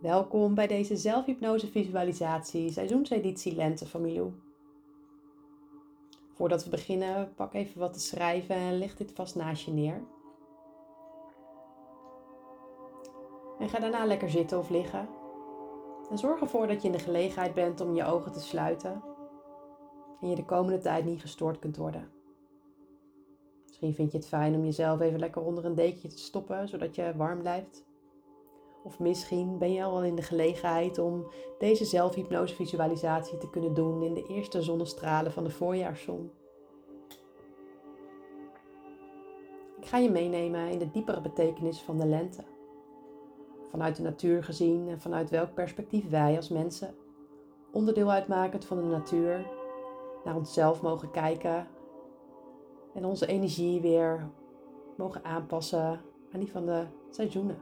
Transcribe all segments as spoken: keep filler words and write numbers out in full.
Welkom bij deze zelfhypnose visualisatie seizoenseditie Lente van Milou. Voordat we beginnen, pak even wat te schrijven en leg dit vast naast je neer. En ga daarna lekker zitten of liggen. En zorg ervoor dat je in de gelegenheid bent om je ogen te sluiten en je de komende tijd niet gestoord kunt worden. Misschien vind je het fijn om jezelf even lekker onder een dekentje te stoppen, zodat je warm blijft. Of misschien ben je al wel in de gelegenheid om deze zelfhypnose visualisatie te kunnen doen in de eerste zonnestralen van de voorjaarszon. Ik ga je meenemen in de diepere betekenis van de lente. Vanuit de natuur gezien en vanuit welk perspectief wij als mensen, onderdeel uitmakend van de natuur, naar onszelf mogen kijken en onze energie weer mogen aanpassen aan die van de seizoenen.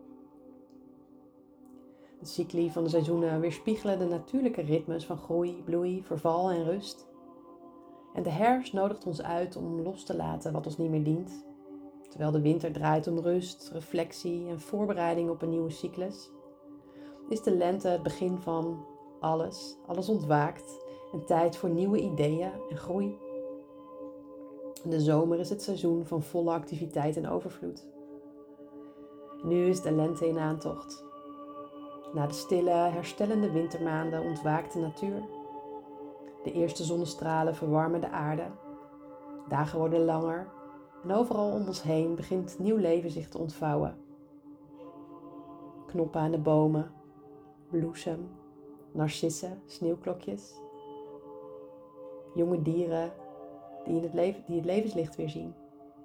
De cycli van de seizoenen weerspiegelen de natuurlijke ritmes van groei, bloei, verval en rust. En de herfst nodigt ons uit om los te laten wat ons niet meer dient. Terwijl de winter draait om rust, reflectie en voorbereiding op een nieuwe cyclus, is de lente het begin van alles, alles ontwaakt en tijd voor nieuwe ideeën en groei. De zomer is het seizoen van volle activiteit en overvloed. Nu is de lente in aantocht. Na de stille, herstellende wintermaanden ontwaakt de natuur. De eerste zonnestralen verwarmen de aarde. Dagen worden langer en overal om ons heen begint nieuw leven zich te ontvouwen. Knoppen aan de bomen, bloesem, narcissen, sneeuwklokjes. Jonge dieren die, in het leven, die het levenslicht weer zien.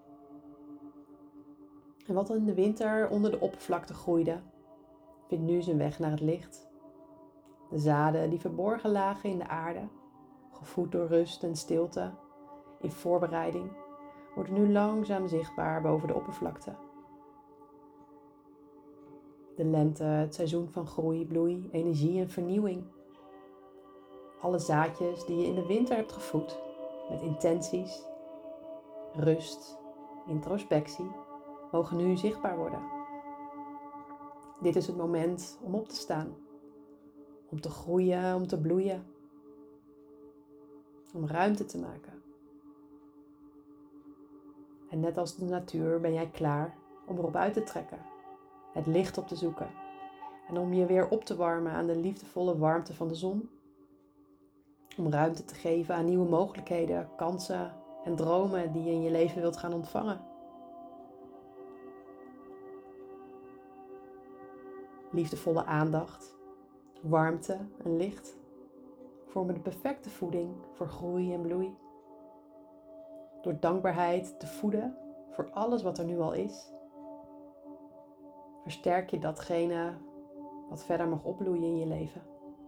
En wat in de winter onder de oppervlakte groeide, vindt nu zijn weg naar het licht. De zaden die verborgen lagen in de aarde, gevoed door rust en stilte, in voorbereiding, worden nu langzaam zichtbaar boven de oppervlakte. De lente, het seizoen van groei, bloei, energie en vernieuwing. Alle zaadjes die je in de winter hebt gevoed, met intenties, rust, introspectie, mogen nu zichtbaar worden. Dit is het moment om op te staan, om te groeien, om te bloeien, om ruimte te maken. En net als de natuur ben jij klaar om erop uit te trekken, het licht op te zoeken en om je weer op te warmen aan de liefdevolle warmte van de zon. Om ruimte te geven aan nieuwe mogelijkheden, kansen en dromen die je in je leven wilt gaan ontvangen. Liefdevolle aandacht, warmte en licht vormen de perfecte voeding voor groei en bloei. Door dankbaarheid te voeden voor alles wat er nu al is, versterk je datgene wat verder mag opbloeien in je leven.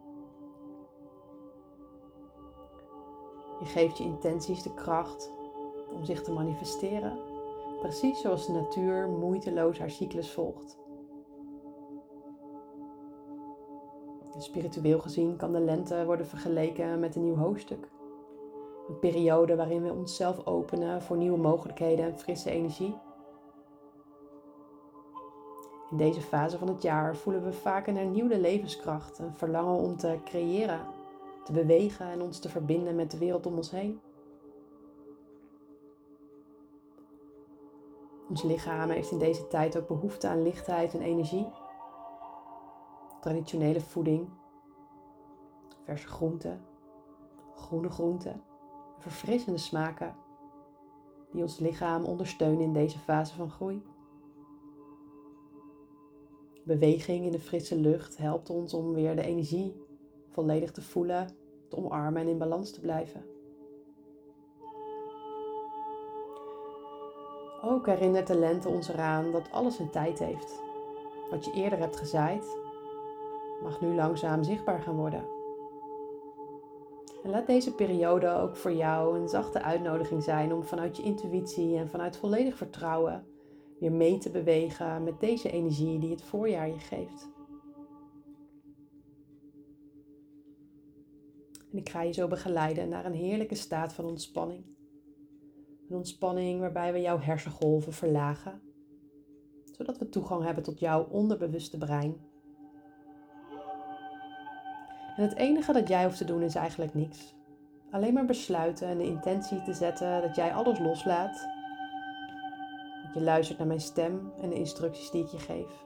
Je geeft je intenties de kracht om zich te manifesteren, precies zoals de natuur moeiteloos haar cyclus volgt. Spiritueel gezien kan de lente worden vergeleken met een nieuw hoofdstuk. Een periode waarin we onszelf openen voor nieuwe mogelijkheden en frisse energie. In deze fase van het jaar voelen we vaak een hernieuwde levenskracht, een verlangen om te creëren, te bewegen en ons te verbinden met de wereld om ons heen. Ons lichaam heeft in deze tijd ook behoefte aan lichtheid en energie. Traditionele voeding, verse groenten, groene groenten, verfrissende smaken die ons lichaam ondersteunen in deze fase van groei. Beweging in de frisse lucht helpt ons om weer de energie volledig te voelen, te omarmen en in balans te blijven. Ook herinnert de lente ons eraan dat alles een tijd heeft. Wat je eerder hebt gezaaid, mag nu langzaam zichtbaar gaan worden. En laat deze periode ook voor jou een zachte uitnodiging zijn om vanuit je intuïtie en vanuit volledig vertrouwen weer mee te bewegen met deze energie die het voorjaar je geeft. En ik ga je zo begeleiden naar een heerlijke staat van ontspanning. Een ontspanning waarbij we jouw hersengolven verlagen, zodat we toegang hebben tot jouw onderbewuste brein. En het enige dat jij hoeft te doen is eigenlijk niks. Alleen maar besluiten en de intentie te zetten dat jij alles loslaat. Dat je luistert naar mijn stem en de instructies die ik je geef.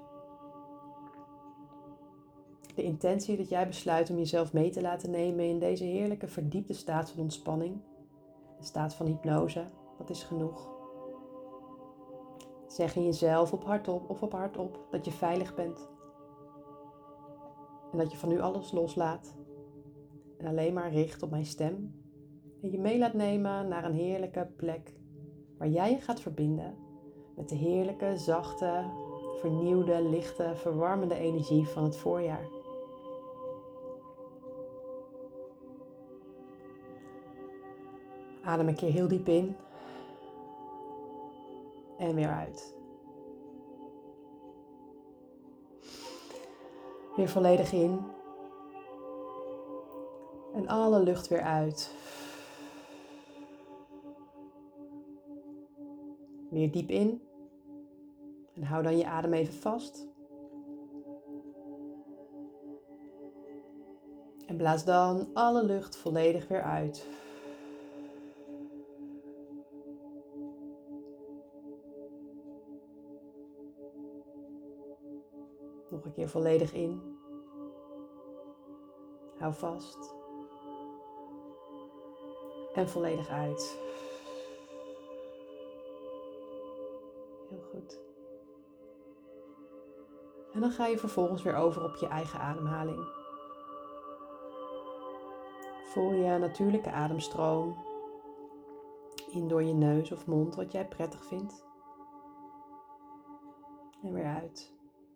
De intentie dat jij besluit om jezelf mee te laten nemen in deze heerlijke verdiepte staat van ontspanning. De staat van hypnose, dat is genoeg. Zeg in jezelf op hardop of op hardop dat je veilig bent. En dat je van nu alles loslaat. En alleen maar richt op mijn stem. En je mee laat nemen naar een heerlijke plek waar jij je gaat verbinden met de heerlijke, zachte, vernieuwde, lichte, verwarmende energie van het voorjaar. Adem een keer heel diep in en weer uit. Weer volledig in en alle lucht weer uit. Weer diep in en hou dan je adem even vast. En blaas dan alle lucht volledig weer uit. Nog een keer volledig in. Hou vast. En volledig uit. Heel goed. En dan ga je vervolgens weer over op je eigen ademhaling. Voel je natuurlijke ademstroom in door je neus of mond, wat jij prettig vindt. En weer uit.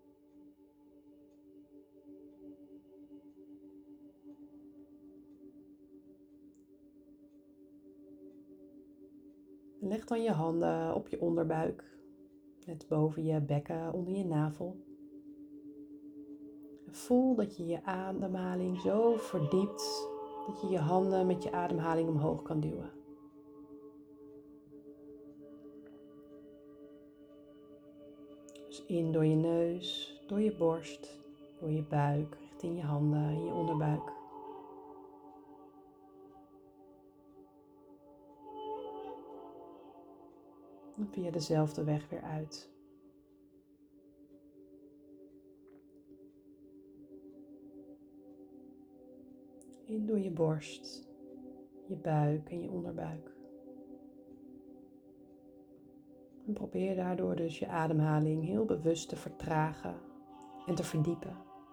Leg dan je handen op je onderbuik, net boven je bekken, onder je navel. Voel dat je je ademhaling zo verdiept dat je je handen met je ademhaling omhoog kan duwen. Dus in door je neus, door je borst, door je buik, richting je handen en je onderbuik. En via dezelfde weg weer uit. In door je borst, je buik en je onderbuik. En probeer daardoor dus je ademhaling heel bewust te vertragen en te verdiepen.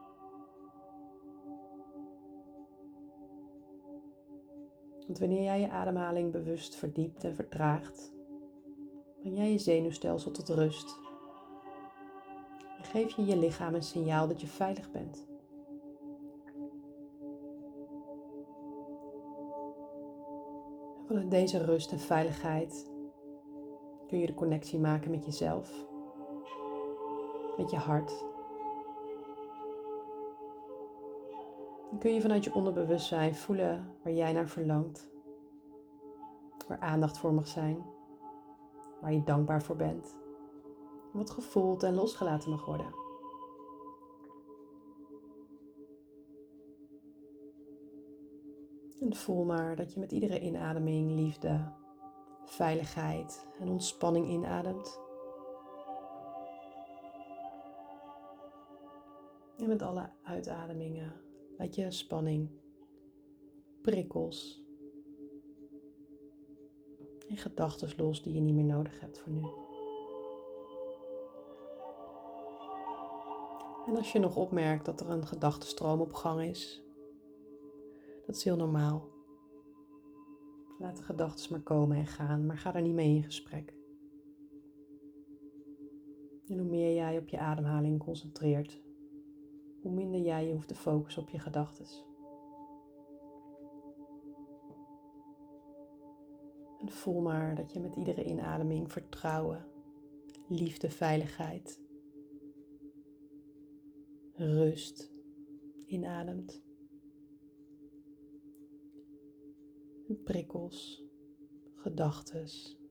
Want wanneer jij je ademhaling bewust verdiept en vertraagt, breng jij je zenuwstelsel tot rust. En geef je je lichaam een signaal dat je veilig bent. En vanuit deze rust en veiligheid kun je de connectie maken met jezelf, met je hart. Dan kun je vanuit je onderbewustzijn voelen waar jij naar verlangt, waar aandacht voor mag zijn, waar je dankbaar voor bent, wat gevoeld en losgelaten mag worden. En voel maar dat je met iedere inademing liefde, veiligheid en ontspanning inademt. En met alle uitademingen laat je spanning, prikkels en gedachten los die je niet meer nodig hebt voor nu. En als je nog opmerkt dat er een gedachtenstroom op gang is, dat is heel normaal. Laat de gedachten maar komen en gaan, maar ga er niet mee in gesprek. En hoe meer jij op je ademhaling concentreert, hoe minder jij je hoeft te focussen op je gedachten. En voel maar dat je met iedere inademing vertrouwen, liefde, veiligheid, rust inademt. En prikkels, gedachten,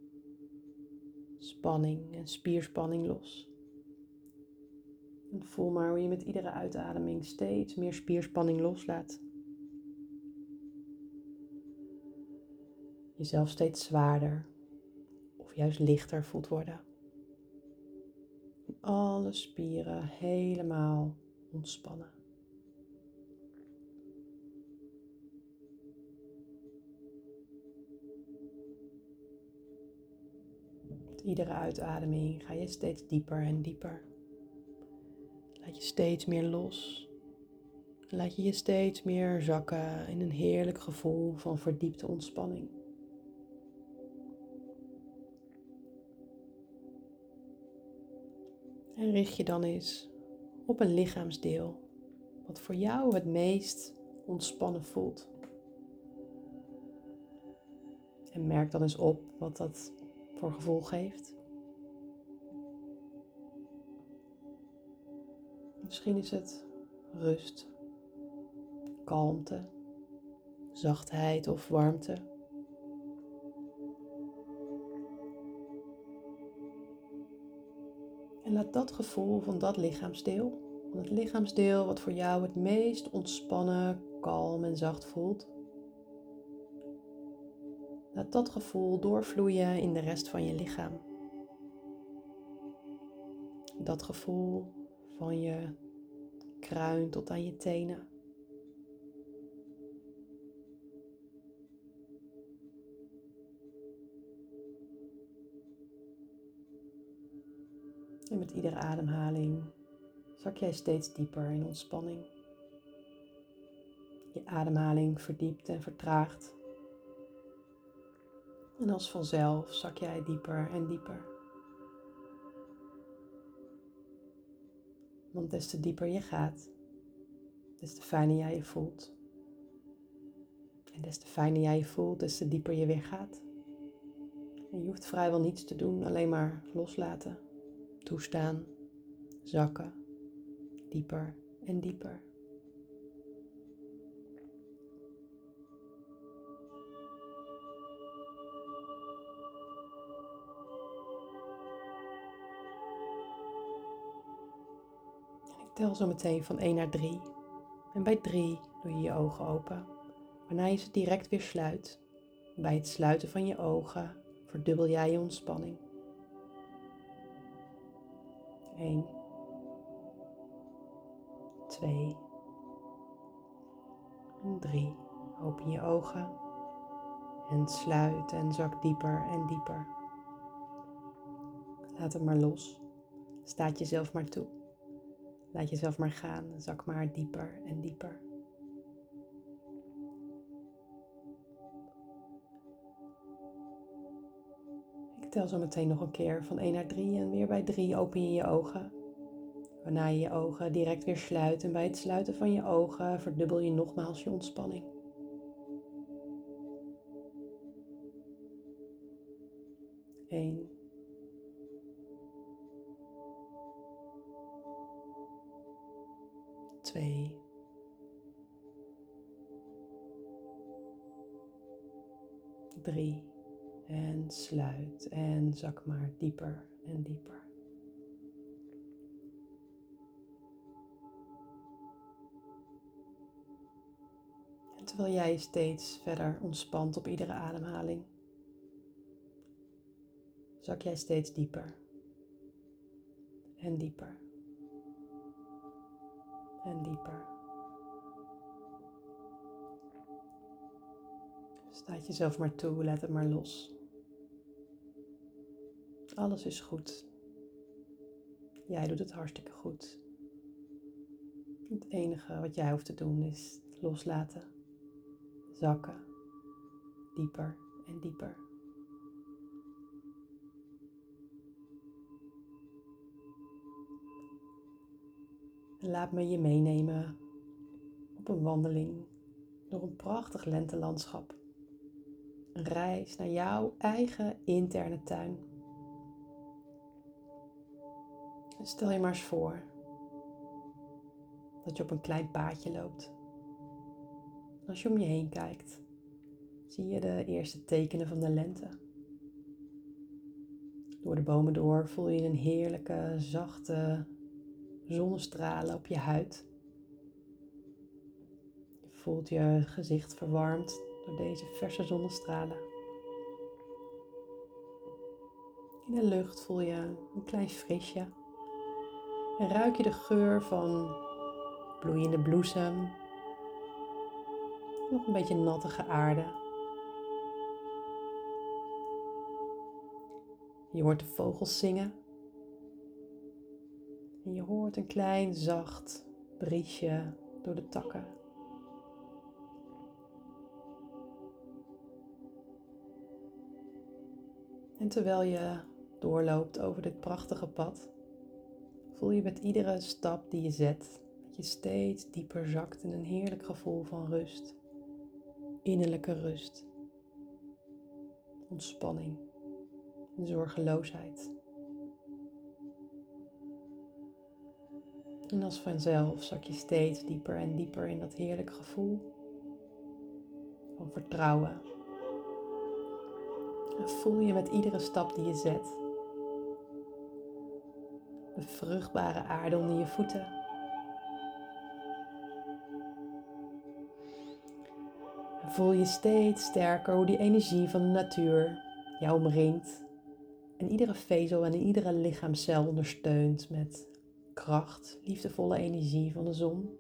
spanning en spierspanning los. En voel maar hoe je met iedere uitademing steeds meer spierspanning loslaat. jezelf steeds zwaarder of juist lichter voelt worden. En alle spieren helemaal ontspannen. Met iedere uitademing ga je steeds dieper en dieper. Laat je steeds meer los. Laat je je steeds meer zakken in een heerlijk gevoel van verdiepte ontspanning. En richt je dan eens op een lichaamsdeel wat voor jou het meest ontspannen voelt. En merk dan eens op wat dat voor gevoel geeft. Misschien is het rust, kalmte, zachtheid of warmte. En laat dat gevoel van dat lichaamsdeel, van het lichaamsdeel wat voor jou het meest ontspannen, kalm en zacht voelt, laat dat gevoel doorvloeien in de rest van je lichaam. Dat gevoel van je kruin tot aan je tenen. En met iedere ademhaling zak jij steeds dieper in ontspanning. Je ademhaling verdiept en vertraagt. En als vanzelf zak jij dieper en dieper. Want des te dieper je gaat, des te fijner jij je voelt. En des te fijner jij je voelt, des te dieper je weer gaat. En je hoeft vrijwel niets te doen, alleen maar loslaten, toestaan, zakken, dieper en dieper. Ik tel zo meteen van één naar drie. En bij drie doe je je ogen open, waarna je ze direct weer sluit. Bij het sluiten van je ogen verdubbel jij je ontspanning. één, twee en drie. Open je ogen en sluit en zak dieper en dieper. Laat het maar los. Staat jezelf maar toe. Laat jezelf maar gaan. Zak maar dieper en dieper. Ik tel zo meteen nog een keer van één naar drie en weer bij drie open je je ogen. Waarna je je ogen direct weer sluit en bij het sluiten van je ogen verdubbel je nogmaals je ontspanning. één. twee. drie. En sluit en zak maar dieper en dieper. En terwijl jij steeds verder ontspant op iedere ademhaling, zak jij steeds dieper en dieper en dieper. Staat jezelf maar toe, laat het maar los. Alles is goed. Jij doet het hartstikke goed. Het enige wat jij hoeft te doen is loslaten, zakken, dieper en dieper. En laat me je meenemen op een wandeling door een prachtig lentelandschap. Een reis naar jouw eigen interne tuin. En stel je maar eens voor dat je op een klein paadje loopt. Als je om je heen kijkt, zie je de eerste tekenen van de lente. Door de bomen door voel je een heerlijke, zachte zonnestralen op je huid. Je voelt je gezicht verwarmd door deze verse zonnestralen. In de lucht voel je een klein frisje. En ruik je de geur van bloeiende bloesem. Nog een beetje nattige aarde. Je hoort de vogels zingen. En je hoort een klein zacht briesje door de takken. En terwijl je doorloopt over dit prachtige pad, voel je met iedere stap die je zet, dat je steeds dieper zakt in een heerlijk gevoel van rust. Innerlijke rust, ontspanning en zorgeloosheid. En als vanzelf zak je steeds dieper en dieper in dat heerlijke gevoel van vertrouwen. En voel je met iedere stap die je zet de vruchtbare aarde onder je voeten. En voel je steeds sterker hoe die energie van de natuur jou omringt. En iedere vezel en iedere lichaamscel ondersteunt met kracht, liefdevolle energie van de zon.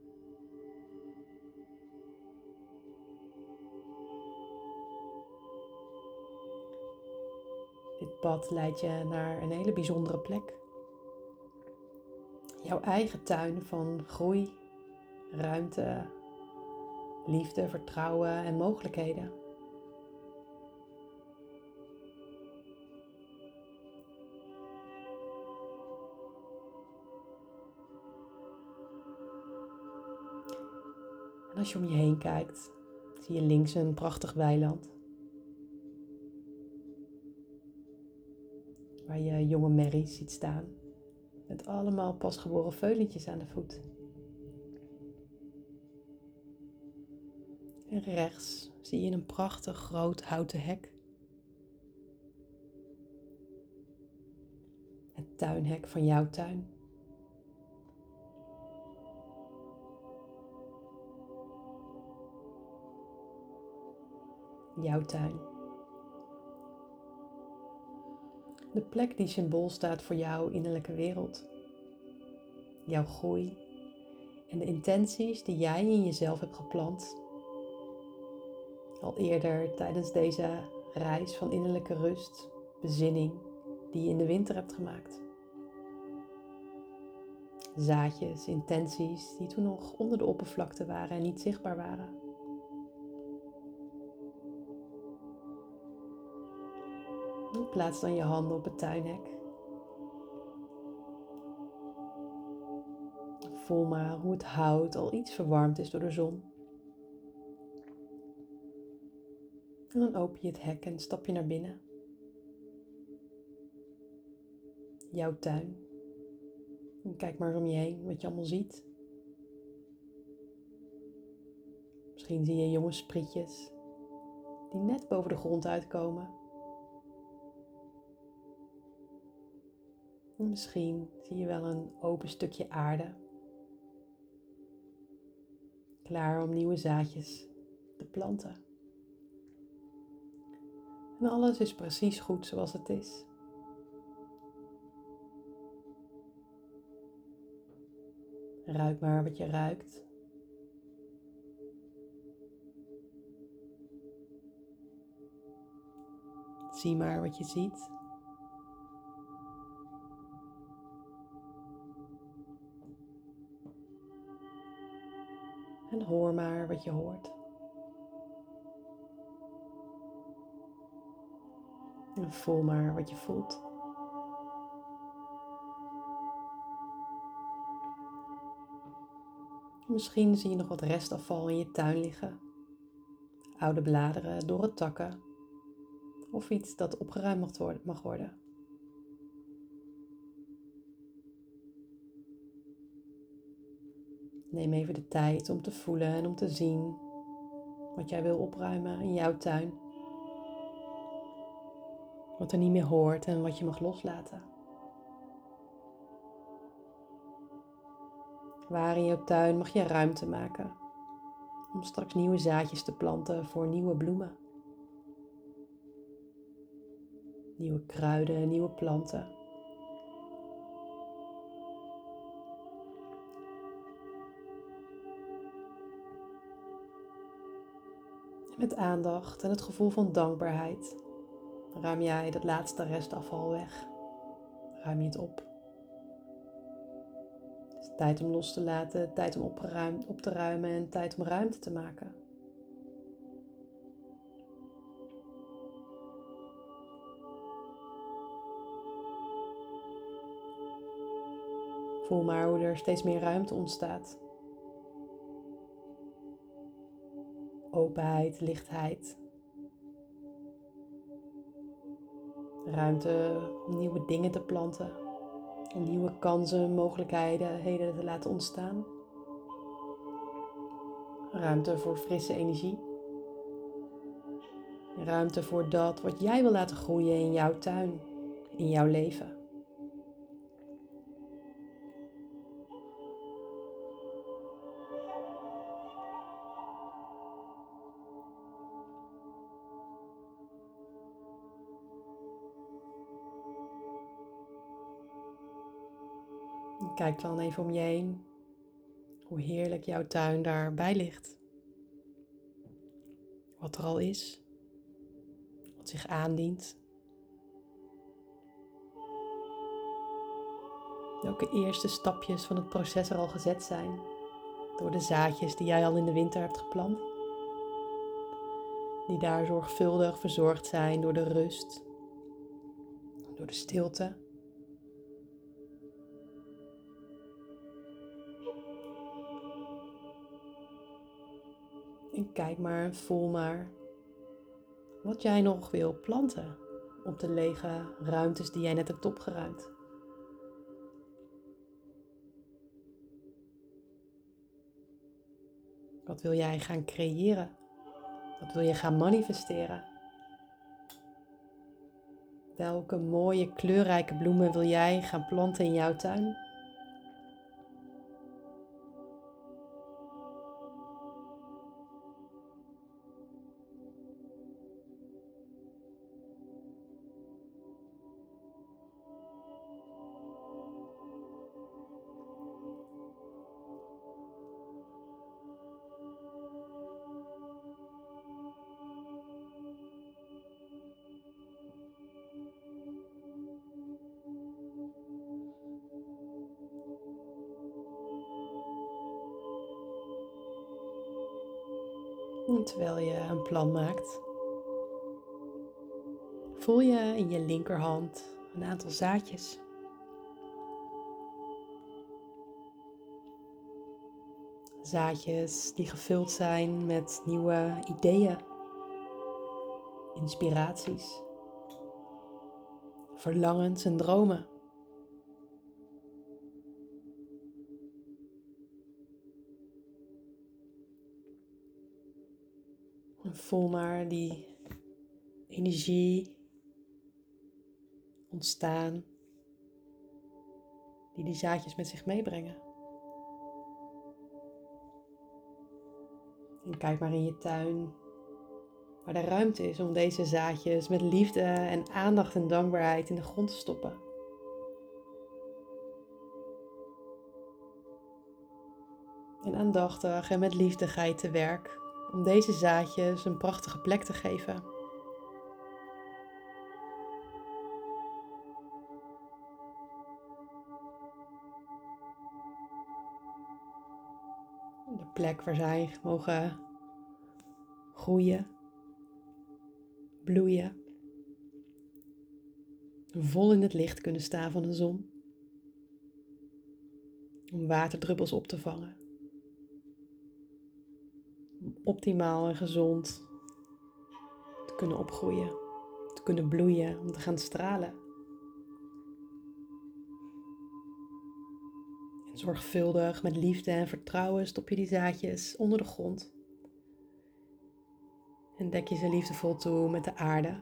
Dit pad leidt je naar een hele bijzondere plek. Jouw eigen tuin van groei, ruimte, liefde, vertrouwen en mogelijkheden. En als je om je heen kijkt, zie je links een prachtig weiland. Waar je jonge merries ziet staan. Met allemaal pasgeboren veulentjes aan de voet. En rechts zie je een prachtig groot houten hek. Het tuinhek van jouw tuin. Jouw tuin. De plek die symbool staat voor jouw innerlijke wereld. Jouw groei en de intenties die jij in jezelf hebt geplant. Al eerder tijdens deze reis van innerlijke rust, bezinning die je in de winter hebt gemaakt. Zaadjes, intenties die toen nog onder de oppervlakte waren en niet zichtbaar waren. Plaats dan je handen op het tuinhek. Voel maar hoe het hout al iets verwarmd is door de zon. En dan open je het hek en stap je naar binnen. Jouw tuin. En kijk maar eens om je heen wat je allemaal ziet. Misschien zie je jonge sprietjes die net boven de grond uitkomen. En misschien zie je wel een open stukje aarde. Klaar om nieuwe zaadjes te planten. En alles is precies goed zoals het is. Ruik maar wat je ruikt. Zie maar wat je ziet. En hoor maar wat je hoort. En voel maar wat je voelt. Misschien zie je nog wat restafval in je tuin liggen. Oude bladeren, dorre takken. Of iets dat opgeruimd mag worden. Neem even de tijd om te voelen en om te zien wat jij wil opruimen in jouw tuin. Wat er niet meer hoort en wat je mag loslaten. Waar in jouw tuin mag je ruimte maken om straks nieuwe zaadjes te planten voor nieuwe bloemen. nieuwe kruiden, nieuwe planten. En met aandacht en het gevoel van dankbaarheid ruim jij dat laatste restafval weg. Ruim je het op. Het is tijd om los te laten, tijd om opgeruimd, op te ruimen en tijd om ruimte te maken. Voel maar hoe er steeds meer ruimte ontstaat. Openheid, lichtheid. Ruimte om nieuwe dingen te planten. Om nieuwe kansen, mogelijkheden heden te laten ontstaan. Ruimte voor frisse energie. Ruimte voor dat wat jij wil laten groeien in jouw tuin, in jouw leven. Kijk dan even om je heen, hoe heerlijk jouw tuin daarbij ligt. Wat er al is, wat zich aandient. Welke eerste stapjes van het proces er al gezet zijn, door de zaadjes die jij al in de winter hebt geplant. Die daar zorgvuldig verzorgd zijn door de rust, door de stilte. En kijk maar, voel maar wat jij nog wil planten op de lege ruimtes die jij net hebt opgeruimd. Wat wil jij gaan creëren? Wat wil je gaan manifesteren? Welke mooie kleurrijke bloemen wil jij gaan planten in jouw tuin? En terwijl je een plan maakt, voel je in je linkerhand een aantal zaadjes. Zaadjes die gevuld zijn met nieuwe ideeën, inspiraties, verlangens en dromen. En voel maar die energie ontstaan die die zaadjes met zich meebrengen. En kijk maar in je tuin waar er ruimte is om deze zaadjes met liefde en aandacht en dankbaarheid in de grond te stoppen. En aandachtig en met liefde ga je te werk om deze zaadjes een prachtige plek te geven. De plek waar zij mogen groeien, bloeien, vol in het licht kunnen staan van de zon, om waterdruppels op te vangen. Om optimaal en gezond te kunnen opgroeien, te kunnen bloeien, om te gaan stralen. En zorgvuldig, met liefde en vertrouwen stop je die zaadjes onder de grond. En dek je ze liefdevol toe met de aarde.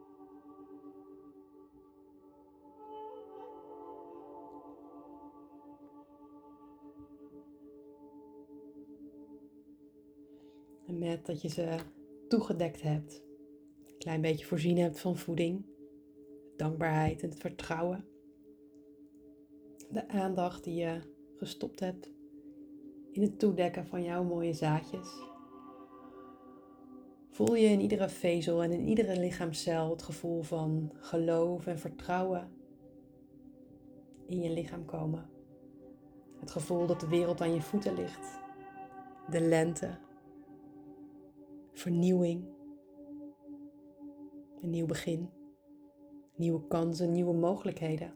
En met dat je ze toegedekt hebt, een klein beetje voorzien hebt van voeding, dankbaarheid en het vertrouwen. De aandacht die je gestopt hebt in het toedekken van jouw mooie zaadjes. Voel je in iedere vezel en in iedere lichaamscel het gevoel van geloof en vertrouwen in je lichaam komen. Het gevoel dat de wereld aan je voeten ligt. De lente. Vernieuwing. Een nieuw begin. Nieuwe kansen, nieuwe mogelijkheden.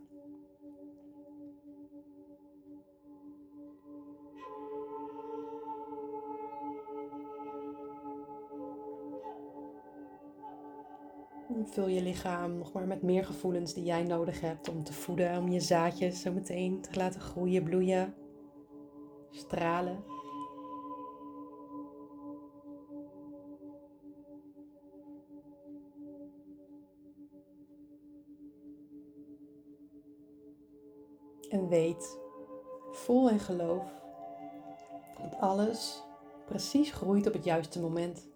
Vul je lichaam nog maar met meer gevoelens die jij nodig hebt om te voeden, om je zaadjes zo meteen te laten groeien, bloeien, stralen. En weet, voel en geloof dat alles precies groeit op het juiste moment.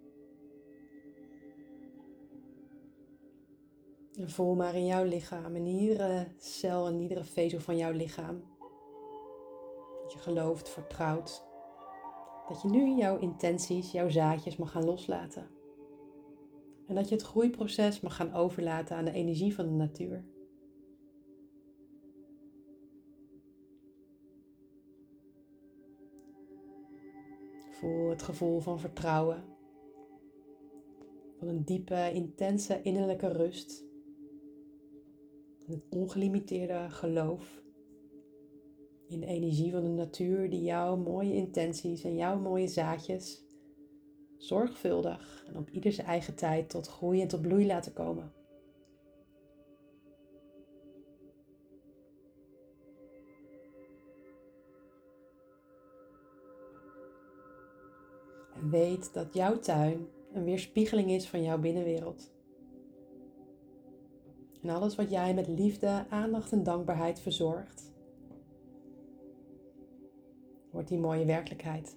En voel maar in jouw lichaam, in iedere cel en iedere vezel van jouw lichaam. Dat je gelooft, vertrouwt. Dat je nu jouw intenties, jouw zaadjes mag gaan loslaten. En dat je het groeiproces mag gaan overlaten aan de energie van de natuur. Voel het gevoel van vertrouwen. Van een diepe, intense innerlijke rust. En het ongelimiteerde geloof in de energie van de natuur die jouw mooie intenties en jouw mooie zaadjes zorgvuldig en op ieder zijn eigen tijd tot groei en tot bloei laten komen. En weet dat jouw tuin een weerspiegeling is van jouw binnenwereld. En alles wat jij met liefde, aandacht en dankbaarheid verzorgt, wordt die mooie werkelijkheid.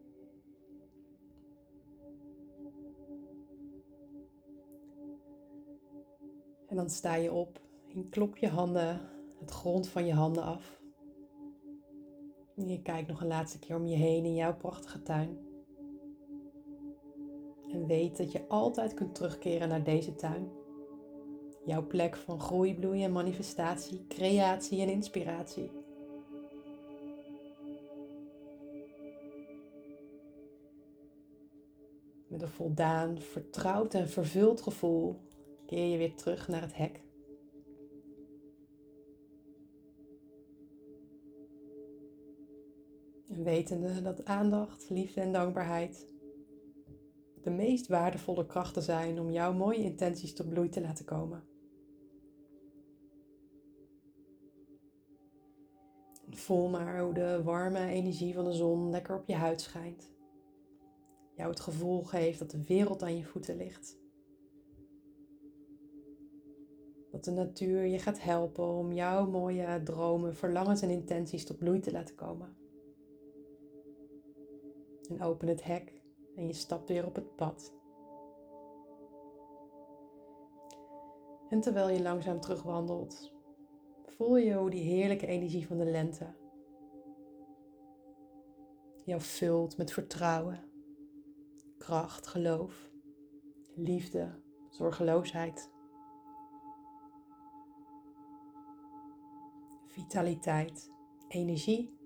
En dan sta je op en klop je handen, het grond van je handen af. En je kijkt nog een laatste keer om je heen in jouw prachtige tuin. En weet dat je altijd kunt terugkeren naar deze tuin. Jouw plek van groei, bloei en manifestatie, creatie en inspiratie. Met een voldaan, vertrouwd en vervuld gevoel keer je weer terug naar het hek. En wetende dat aandacht, liefde en dankbaarheid de meest waardevolle krachten zijn om jouw mooie intenties tot bloei te laten komen. En voel maar hoe de warme energie van de zon lekker op je huid schijnt. Jou het gevoel geeft dat de wereld aan je voeten ligt. Dat de natuur je gaat helpen om jouw mooie dromen, verlangens en intenties tot bloei te laten komen. En open het hek en je stapt weer op het pad. En terwijl je langzaam terugwandelt, voel je hoe die heerlijke energie van de lente jou vult met vertrouwen, kracht, geloof, liefde, zorgeloosheid, vitaliteit, energie.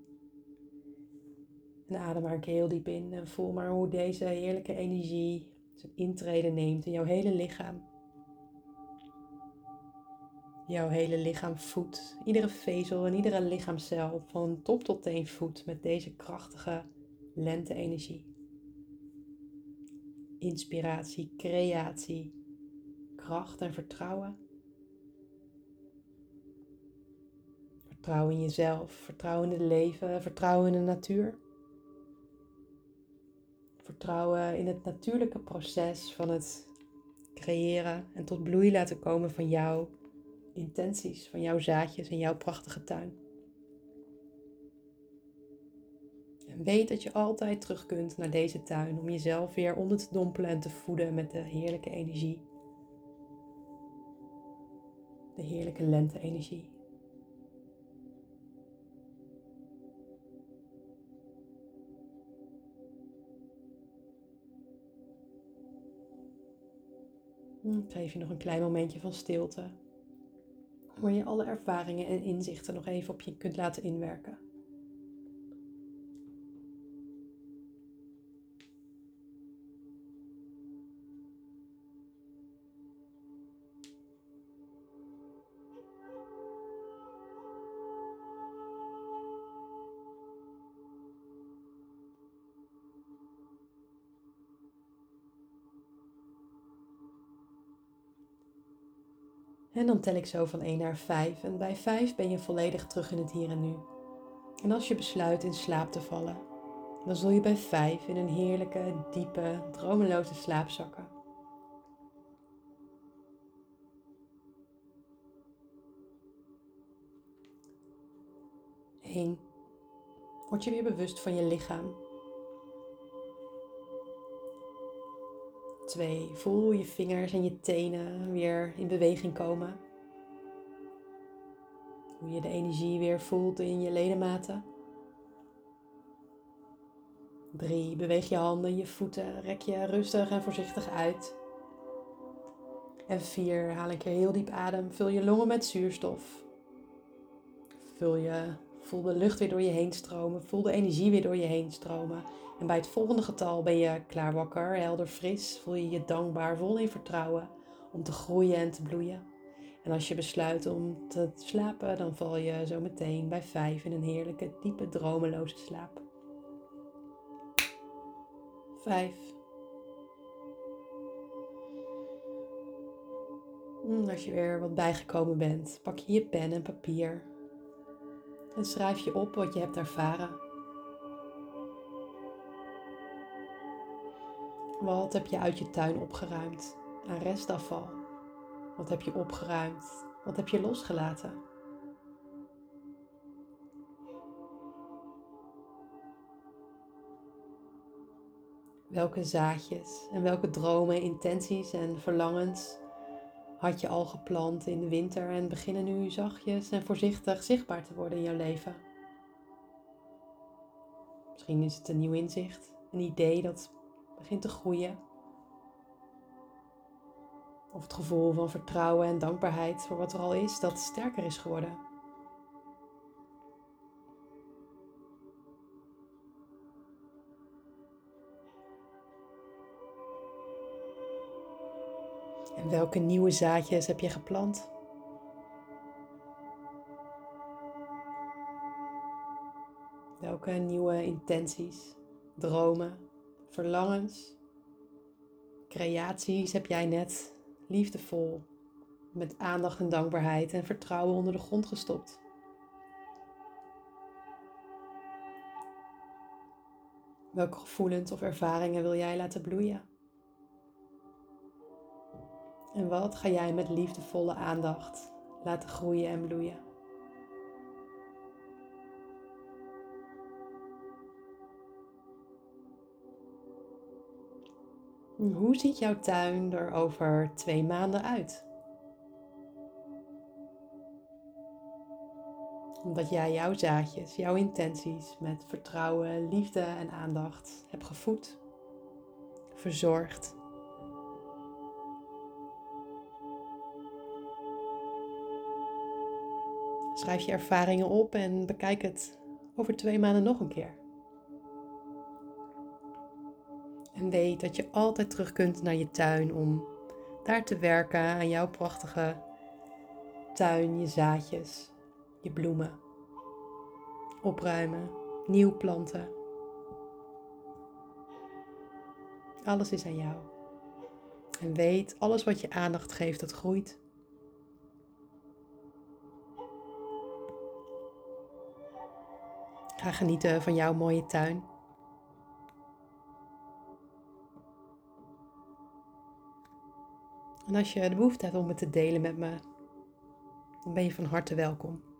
En adem maar een keer heel diep in en voel maar hoe deze heerlijke energie zijn intrede neemt in jouw hele lichaam. Jouw hele lichaam voedt, iedere vezel en iedere lichaamscel van top tot teen voedt met deze krachtige lente-energie. Inspiratie, creatie, kracht en vertrouwen. Vertrouwen in jezelf, vertrouwen in het leven, vertrouwen in de natuur. Vertrouwen in het natuurlijke proces van het creëren en tot bloei laten komen van jouw intenties, van jouw zaadjes in jouw prachtige tuin. En weet dat je altijd terug kunt naar deze tuin om jezelf weer onder te dompelen en te voeden met de heerlijke energie de heerlijke lente-energie. Ik geef je nog een klein momentje van stilte, waar je alle ervaringen en inzichten nog even op je kunt laten inwerken. En dan tel ik zo van één naar vijf. En bij vijf ben je volledig terug in het hier en nu. En als je besluit in slaap te vallen, dan zul je bij vijf in een heerlijke, diepe, dromeloze slaap zakken. één. Word je weer bewust van je lichaam. twee. Voel hoe je vingers en je tenen weer in beweging komen. Hoe je de energie weer voelt in je ledematen. drie. Beweeg je handen, je voeten, rek je rustig en voorzichtig uit. En vier. Haal een keer heel diep adem, vul je longen met zuurstof. Vul je, voel de lucht weer door je heen stromen, voel de energie weer door je heen stromen. En bij het volgende getal ben je klaar wakker, helder fris, voel je je dankbaar, vol in vertrouwen om te groeien en te bloeien. En als je besluit om te slapen, dan val je zo meteen bij vijf in een heerlijke, diepe, dromeloze slaap. vijf. Als je weer wat bijgekomen bent, pak je je pen en papier en schrijf je op wat je hebt ervaren. Wat heb je uit je tuin opgeruimd aan restafval? Wat heb je opgeruimd? Wat heb je losgelaten? Welke zaadjes en welke dromen, intenties en verlangens had je al geplant in de winter en beginnen nu zachtjes en voorzichtig zichtbaar te worden in jouw leven? Misschien is het een nieuw inzicht, een idee dat begint te groeien. Of het gevoel van vertrouwen en dankbaarheid voor wat er al is, dat sterker is geworden. En welke nieuwe zaadjes heb je geplant? Welke nieuwe intenties, dromen, verlangens, creaties heb jij net liefdevol, met aandacht en dankbaarheid en vertrouwen onder de grond gestopt? Welke gevoelens of ervaringen wil jij laten bloeien? En wat ga jij met liefdevolle aandacht laten groeien en bloeien? Hoe ziet jouw tuin er over twee maanden uit? Omdat jij jouw zaadjes, jouw intenties met vertrouwen, liefde en aandacht hebt gevoed, verzorgd. Schrijf je ervaringen op en bekijk het over twee maanden nog een keer. En weet dat je altijd terug kunt naar je tuin om daar te werken aan jouw prachtige tuin, je zaadjes, je bloemen. Opruimen, nieuw planten. Alles is aan jou. En weet, alles wat je aandacht geeft, dat groeit. Ga genieten van jouw mooie tuin. En als je de behoefte hebt om het te delen met me, dan ben je van harte welkom.